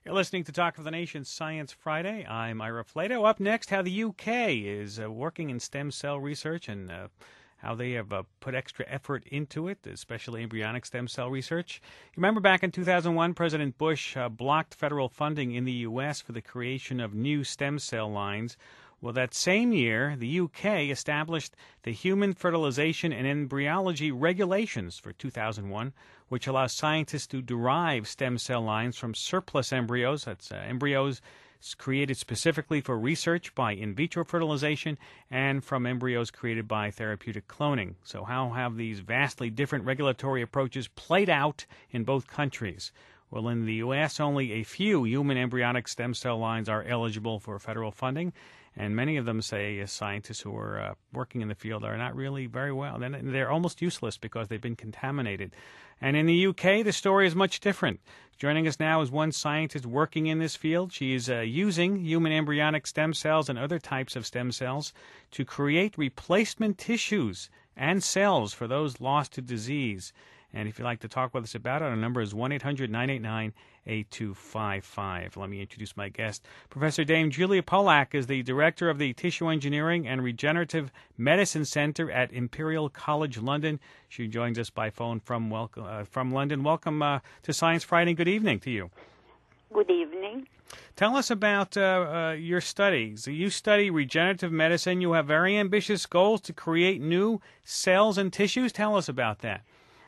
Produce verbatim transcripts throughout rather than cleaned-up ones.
You're listening to Talk of the Nation Science Friday. I'm Ira Flato. Up next, how the U K is uh, working in stem cell research and uh, how they have uh, put extra effort into it, especially embryonic stem cell research. You remember back in two thousand one, President Bush uh, blocked federal funding in the U S for the creation of new stem cell lines. Well, that same year, the U K established the Human Fertilization and Embryology Regulations for two thousand one, which allows scientists to derive stem cell lines from surplus embryos. That's uh, embryos created specifically for research by in vitro fertilization and from embryos created by therapeutic cloning. So how have these vastly different regulatory approaches played out in both countries? Well, in the U S, only a few human embryonic stem cell lines are eligible for federal funding, and many of them say uh, scientists who are uh, working in the field are not really very well. They're, they're almost useless because they've been contaminated. And in the U K, the story is much different. Joining us now is one scientist working in this field. She is uh, using human embryonic stem cells and other types of stem cells to create replacement tissues and cells for those lost to disease. And if you'd like to talk with us about it, our number is one eight hundred nine eight nine eight two five five. Let me introduce my guest. Professor Dame Julia Polak is the director of the Tissue Engineering and Regenerative Medicine Center at Imperial College London. She joins us by phone from welcome, uh, from London. Welcome uh, to Science Friday. Good evening to you. Good evening. Tell us about uh, uh, your studies. You study regenerative medicine. You have very ambitious goals to create new cells and tissues. Tell us about that.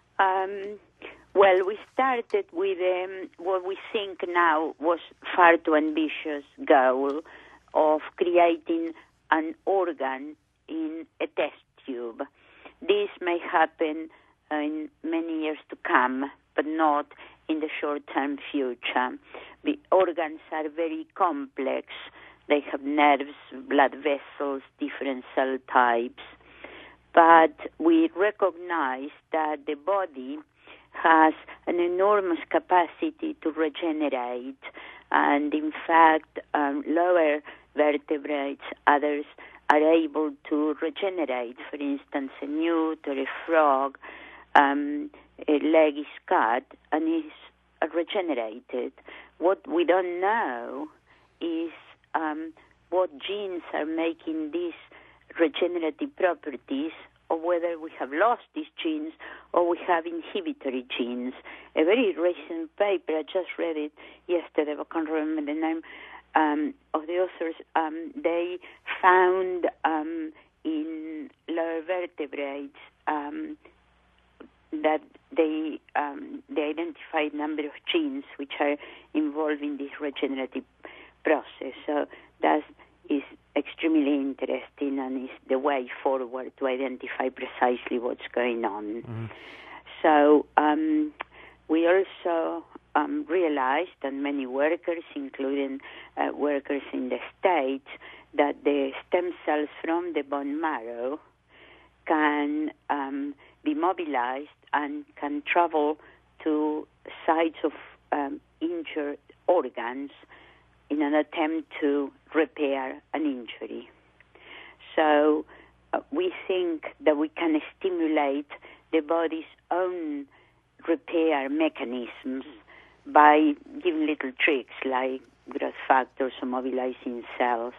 Um, well, we started with um, what we think now was far too ambitious goal of creating an organ in a test tube. This may happen in many years to come, but not in the short-term future. The organs are very complex. They have nerves, blood vessels, different cell types. But we recognize that the body has an enormous capacity to regenerate, and in fact, um, lower vertebrates, others are able to regenerate. For instance, a newt or a frog, um, a leg is cut and is regenerated. What we don't know is um, what genes are making these regenerative properties, or whether we have lost these genes or we have inhibitory genes. A very recent paper, I just read it yesterday, I can't remember the name um, of the authors, um, they found um, in lower vertebrates um, that they, um, they identified a number of genes which are involved in this regenerative process. So that is extremely interesting and is the way forward to identify precisely what's going on. Mm-hmm. So um, we also um, realized that many workers, including uh, workers in the States, that the stem cells from the bone marrow can um, be mobilized and can travel to sites of um, injured organs in an attempt to repair an injury. So uh, we think that we can stimulate the body's own repair mechanisms by giving little tricks like growth factors or mobilizing cells.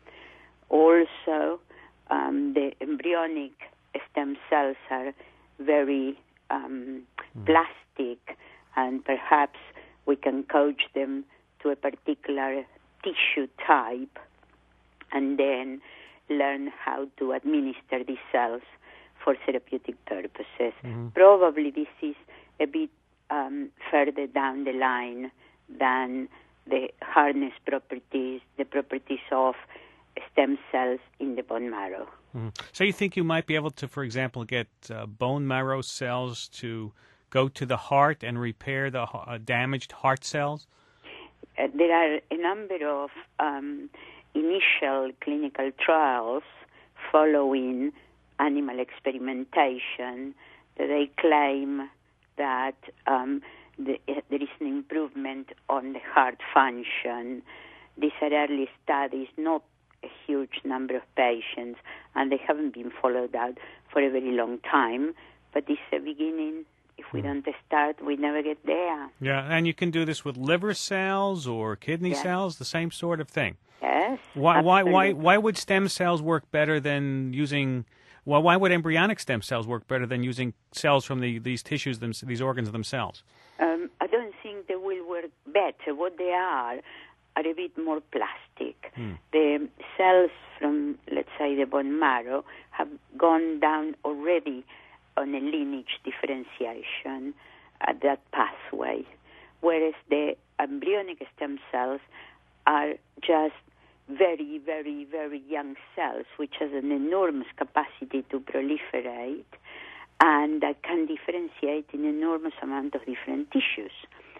Also, um, the embryonic stem cells are very um, mm. plastic, and perhaps we can coach them to a particular tissue type and then learn how to administer these cells for therapeutic purposes. Mm-hmm. Probably this is a bit um, further down the line than the hardness properties, the properties of stem cells in the bone marrow. Mm-hmm. So you think you might be able to, for example, get uh, bone marrow cells to go to the heart and repair the uh, damaged heart cells? Uh, there are a number of um, initial clinical trials following animal experimentation that they claim that um, the, uh, there is an improvement on the heart function. These are early studies, not a huge number of patients, and they haven't been followed out for a very long time, but it's a beginning If we Mm. don't start, we never get there. Yeah, and you can do this with liver cells or kidney Yes. cells, the same sort of thing. Yes. Why, why, why, absolutely. why would stem cells work better than using? Well, why would embryonic stem cells work better than using cells from the, these tissues, them, these organs themselves? Um, I don't think they will work better. What they are are a bit more plastic. Hmm. The cells from, let's say, the bone marrow have gone down already on a lineage differentiation at that pathway, whereas the embryonic stem cells are just very, very, very young cells, which has an enormous capacity to proliferate and that can differentiate in enormous amount of different tissues.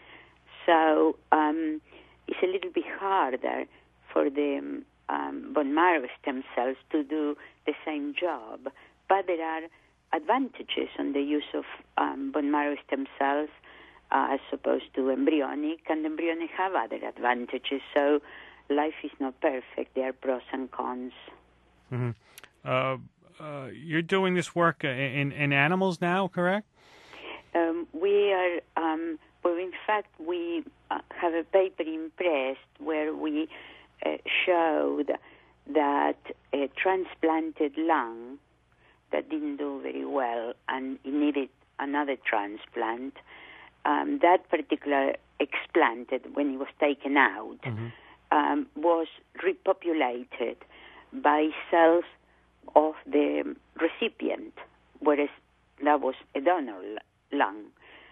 So um, it's a little bit harder for the um, bone marrow stem cells to do the same job, but there are advantages on the use of um, bone marrow stem cells uh, as opposed to embryonic, and embryonic have other advantages. So life is not perfect. There are pros and cons. Mm-hmm. Uh, uh, you're doing this work in, in animals now, correct? Um, we are, um, well, in fact, we uh, have a paper in press where we uh, showed that a transplanted lung that didn't do very well and it needed another transplant, um, that particular explanted, when it was taken out, Mm-hmm. um, was repopulated by cells of the recipient, whereas that was a donor lung.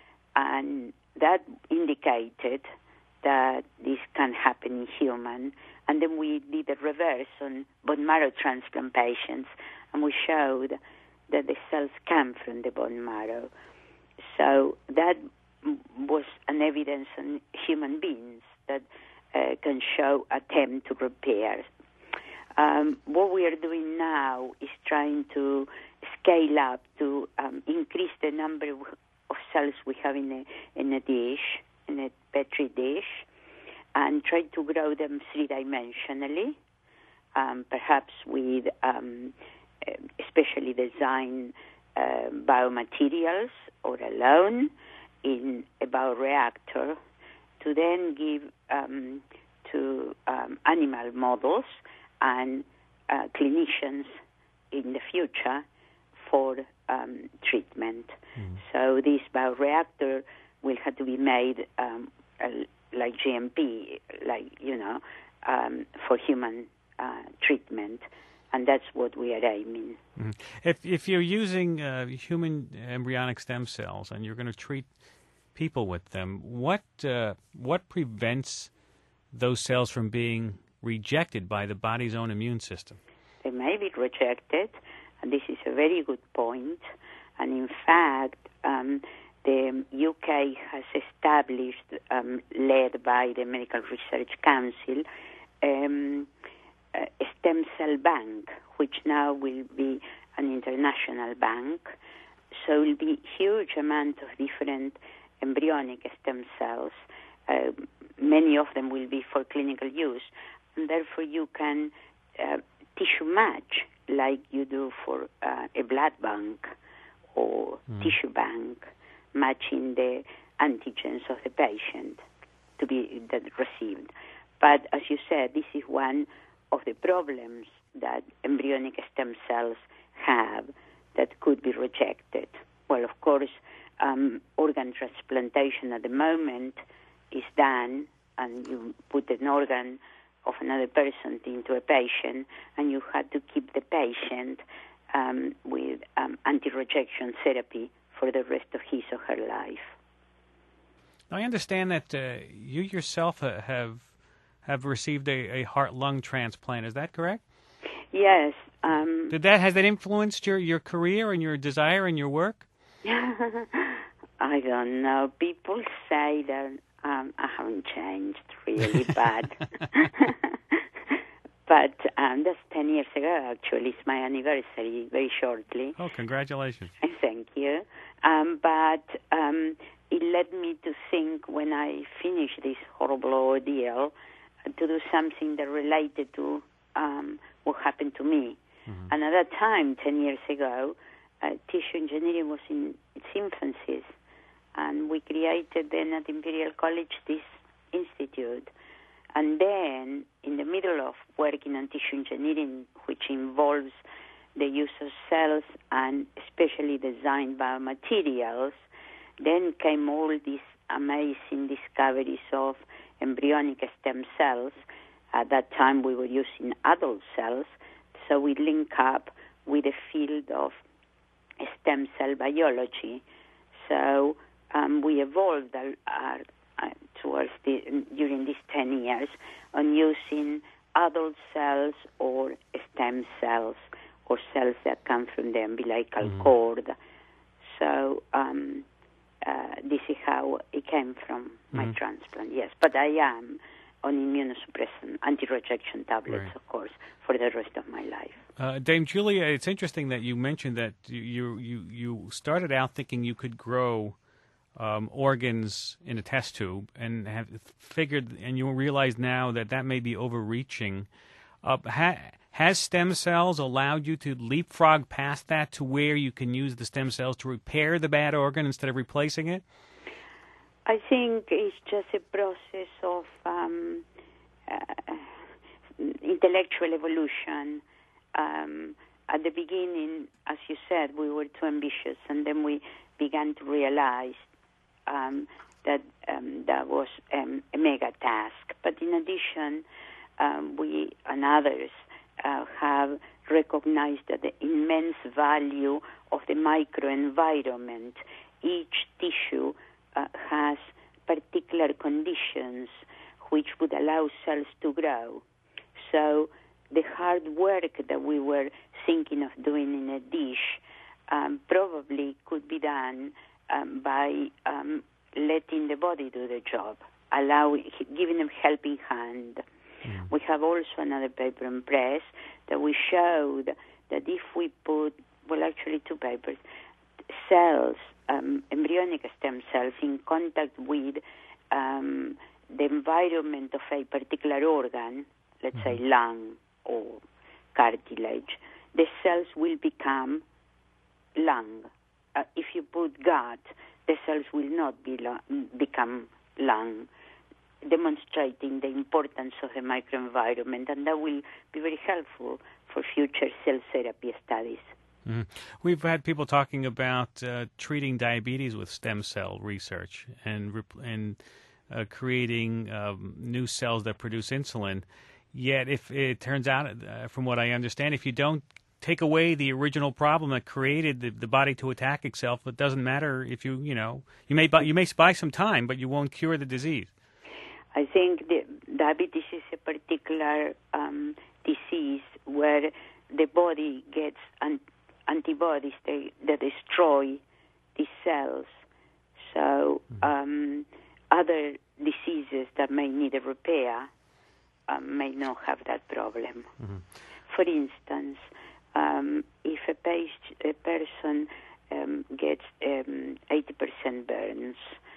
And that indicated that this can happen in human. And then we did a reverse on bone marrow transplant patients, and we showed that the cells come from the bone marrow. So that was an evidence on human beings that uh, can show attempt to repair. Um, what we are doing now is trying to scale up to um, increase the number of, of cells we have in a, in a dish, in a Petri dish, and try to grow them three-dimensionally, um, perhaps with um, especially designed uh, biomaterials or alone in a bioreactor, to then give um, to um, animal models and uh, clinicians in the future for um, treatment. Mm. So this bioreactor will have to be made um, uh, like G M P, like, you know, um, for human uh, treatment, and that's what we are aiming. Mm. If if you're using uh, human embryonic stem cells and you're going to treat people with them, what uh, what prevents those cells from being rejected by the body's own immune system? They may be rejected, and this is a very good point. And in fact, um, the U K has established, um, led by the Medical Research Council, um, a stem cell bank, which now will be an international bank. So it will be huge amount of different embryonic stem cells. Uh, many of them will be for clinical use, and therefore you can uh, tissue match like you do for uh, a blood bank or mm. tissue bank, matching the antigens of the patient to be that received. But as you said, this is one of the problems that embryonic stem cells have that could be rejected. Well, of course, um, organ transplantation at the moment is done, and you put an organ of another person into a patient, and you have to keep the patient um, with um, anti-rejection therapy for the rest of his or her life. I understand that uh, you yourself uh, have have received a, a heart-lung transplant. Is that correct? Yes. Um, Did that has that influenced your, your career and your desire and your work? I don't know. People say that um, I haven't changed really bad. But um, that's ten years ago, actually. It's my anniversary very shortly. Oh, congratulations. Thank you. Um, but um, it led me to think, when I finished this horrible ordeal, to do something that related to um, what happened to me. Mm-hmm. And at that time, ten years ago, uh, tissue engineering was in its infancy. And we created then at Imperial College this institute. And then, in the middle of working on tissue engineering, which involves the use of cells and especially designed biomaterials, then came all these amazing discoveries of embryonic stem cells. At that time, we were using adult cells, so we link up with the field of stem cell biology. So um, we evolved our, our, uh, towards the, during these ten years on using adult cells or stem cells or cells that come from the umbilical mm-hmm. cord. So um, uh, this is how it came from my mm-hmm. transplant, yes. But I am on immunosuppressant, anti-rejection tablets, right. of course, for the rest of my life. Uh, Dame Julia, it's interesting that you mentioned that you you you started out thinking you could grow um, organs in a test tube, and have figured, and you realize now that that may be overreaching. Uh, ha- has stem cells allowed you to leapfrog past that to where you can use the stem cells to repair the bad organ instead of replacing it? I think it's just a process of um, uh, intellectual evolution. Um, at the beginning, as you said, we were too ambitious, and then we began to realize um, that um, that was um, a mega task. But in addition, um, we and others uh, have recognized that the immense value of the microenvironment. Each tissue uh, has particular conditions which would allow cells to grow. So the hard work that we were thinking of doing in a dish um, probably could be done um, by um, letting the body do the job, allowing, giving them helping hand. Mm. We have also another paper in press that we showed that if we put, well, actually two papers, cells, um, embryonic stem cells in contact with um, the environment of a particular organ, let's mm. say lung or cartilage, the cells will become lung. Uh, if you put gut, the cells will not be lo- become lung, demonstrating the importance of the microenvironment, and that will be very helpful for future cell therapy studies. Mm. We've had people talking about uh, treating diabetes with stem cell research and rep- and uh, creating um, new cells that produce insulin. Yet, if it turns out, uh, from what I understand, if you don't take away the original problem that created the, the body to attack itself, it doesn't matter if you, you know, you may buy, you may buy some time, but you won't cure the disease. I think the diabetes is a particular um, disease where the body gets an, antibodies they, that destroy these cells. So um, other diseases that may need a repair um, may not have that problem. Mm-hmm. For instance, um, if a, page, a person um, gets um, eighty percent burns,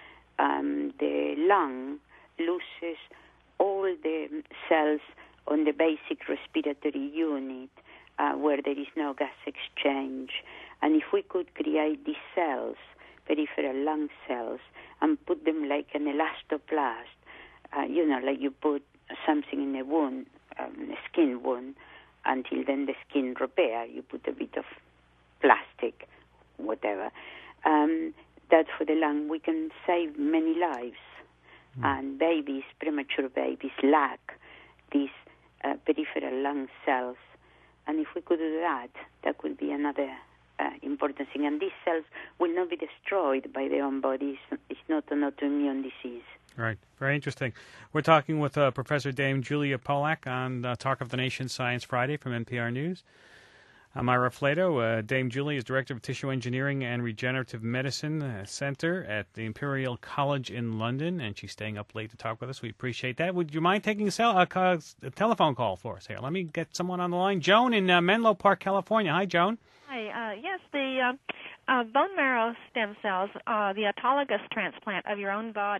um, the lung loses all the cells on the basic respiratory unit uh, where there is no gas exchange. And if we could create these cells, peripheral lung cells, and put them like an elastoplast, uh, you know, like you put something in a wound, um, a skin wound, until then the skin repair, you put a bit of plastic, whatever. Um, that for the lung, we can save many lives. Mm. And babies, premature babies, lack these uh, peripheral lung cells. And if we could do that, that could be another uh, important thing. And these cells will not be destroyed by their own bodies. It's not an autoimmune disease. Right. Very interesting. We're talking with uh, Professor Dame Julia Polak on uh, Talk of the Nation Science Friday from N P R News. I'm Ira Flato. Uh, Dame Julia is Director of Tissue Engineering and Regenerative Medicine uh, Center at the Imperial College in London, and she's staying up late to talk with us. We appreciate that. Would you mind taking a, cell, a, a telephone call for us here? Let me get someone on the line. Joan in uh, Menlo Park, California. Hi, Joan. Hi. Uh, yes, the uh, uh, bone marrow stem cells, uh, the autologous transplant of your own body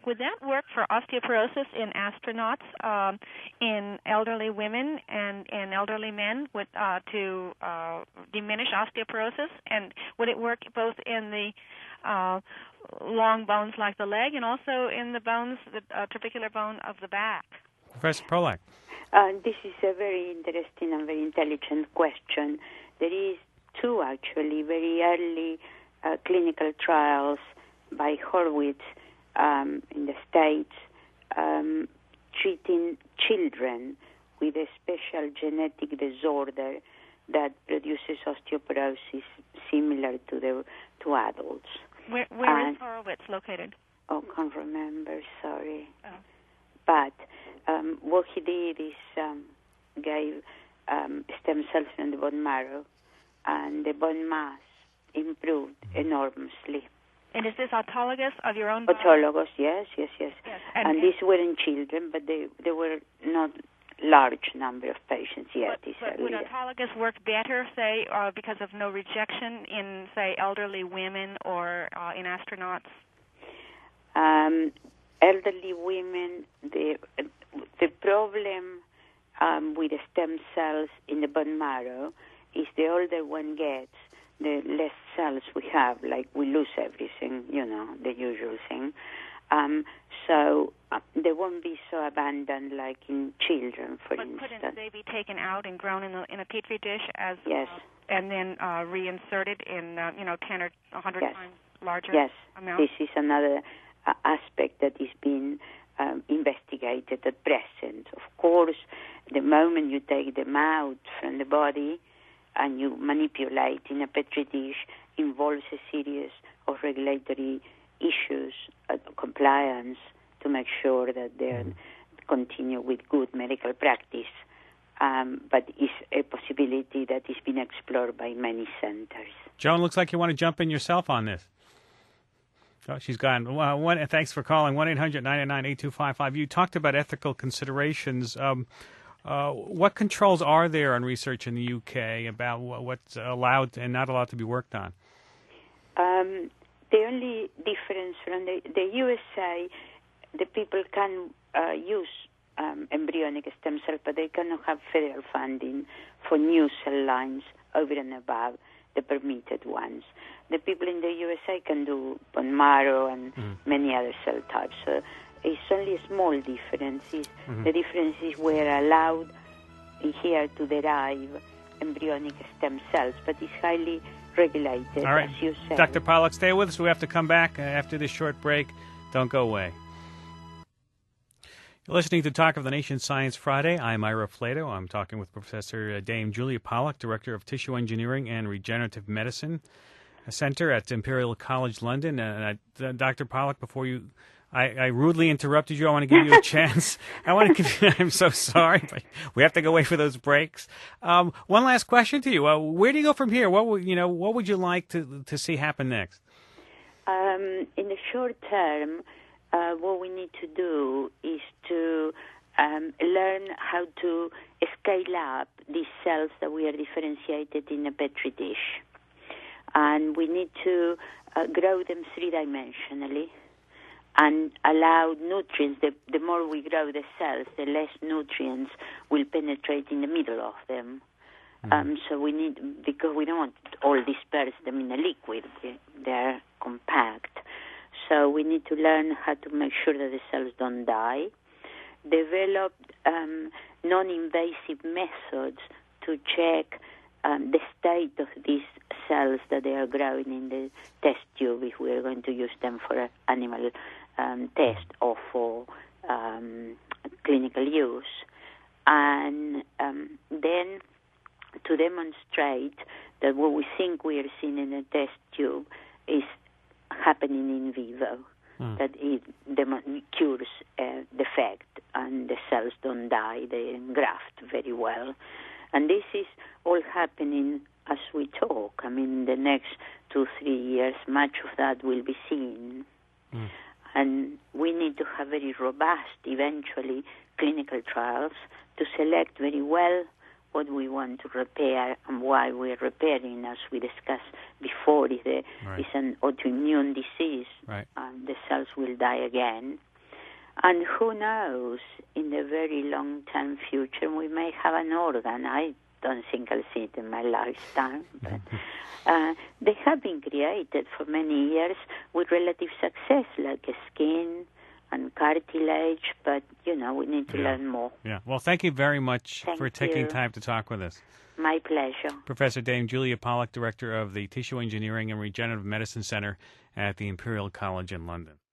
would that work for osteoporosis in astronauts, um, in elderly women and in elderly men with, uh, to uh, diminish osteoporosis? And would it work both in the uh, long bones like the leg and also in the bones, the uh, trabecular bone of the back? Professor Polak. Uh, this is a very interesting and very intelligent question. There is two, actually, very early uh, clinical trials by Horwitz um, in the States um, treating children with a special genetic disorder that produces osteoporosis similar to the to adults. Where, where and, is Horowitz located? Oh, can't remember, sorry. Oh. But um, what he did is um, gave um, stem cells from the bone marrow, and the bone mass improved enormously. And is this autologous of your own body? Autologous, yes, yes, yes. yes. And, And, these were in children, but they, they were not large number of patients yet. But, but would autologous work better, say, uh, because of no rejection in, say, elderly women or uh, in astronauts? Um, elderly women, the the problem um, with the stem cells in the bone marrow is the older one gets, the less cells we have, like we lose everything, you know, the usual thing. Um, so uh, they won't be so abundant like in children, for but instance. But couldn't they be taken out and grown in a, in a petri dish as yes. uh, and then uh, reinserted in, uh, you know, ten or a hundred yes. times larger yes. amount? This is another uh, aspect that is being um, investigated at present. Of course, the moment you take them out from the body and you manipulate in a petri dish involves a series of regulatory issues, uh, compliance, to make sure that they mm. continue with good medical practice. Um, but it's a possibility that is being explored by many centers. Joan, looks like you want to jump in yourself on this. Oh, she's gone. Uh, one, thanks for calling. one eight hundred nine nine eight two five five. You talked about ethical considerations. Um, uh, what controls are there on research in the U K about what's allowed and not allowed to be worked on? Um, the only difference from the, the U S A, the people can uh, use um, embryonic stem cells, but they cannot have federal funding for new cell lines over and above the permitted ones. The people in the U S A can do bone marrow and mm. many other cell types. So it's only a small difference. Mm-hmm. The difference is we're allowed here to derive embryonic stem cells, but it's highly regulated, All right. as you said. Doctor Polak, stay with us. We have to come back after this short break. Don't go away. You're listening to Talk of the Nation Science Friday. I'm Ira Flato. I'm talking with Professor Dame Julia Polak, Director of Tissue Engineering and Regenerative Medicine Center at Imperial College London. Uh, uh, Doctor Polak, before you, I, I rudely interrupted you. I want to give you a chance. I want to give you, I'm so sorry, but we have to go away for those breaks. Um, one last question to you. Uh, where do you go from here? What would, you know, what would you like to, to see happen next? Um, in the short term, Uh, what we need to do is to um, learn how to scale up these cells that we are differentiated in a petri dish. And we need to uh, grow them three-dimensionally and allow nutrients. The, the more we grow the cells, the less nutrients will penetrate in the middle of them. Mm-hmm. Um, so we need, because we don't want to all disperse them in a liquid, they're compact. So we need to learn how to make sure that the cells don't die. Develop um, non-invasive methods to check um, the state of these cells that they are growing in the test tube if we are going to use them for an animal um, test or for um, clinical use. And um, then to demonstrate that what we think we are seeing in the test tube is happening in vivo, mm. that it dem- cures uh, defect and the cells don't die, they engraft very well. And this is all happening as we talk. I mean, in the next two, three years, much of that will be seen. Mm. And we need to have very robust, eventually, clinical trials to select very well what we want to repair and why we're repairing, as we discussed before. If there right. is an autoimmune disease, right. um, the cells will die again. And who knows, in the very long-term future, we may have an organ. I don't think I'll see it in my lifetime, but uh, they have been created for many years with relative success, like skin and cartilage, but, you know, we need to yeah. learn more. Yeah. Well, thank you very much thank for taking you. time to talk with us. My pleasure. Professor Dame Julia Pollack, Director of the Tissue Engineering and Regenerative Medicine Center at the Imperial College in London.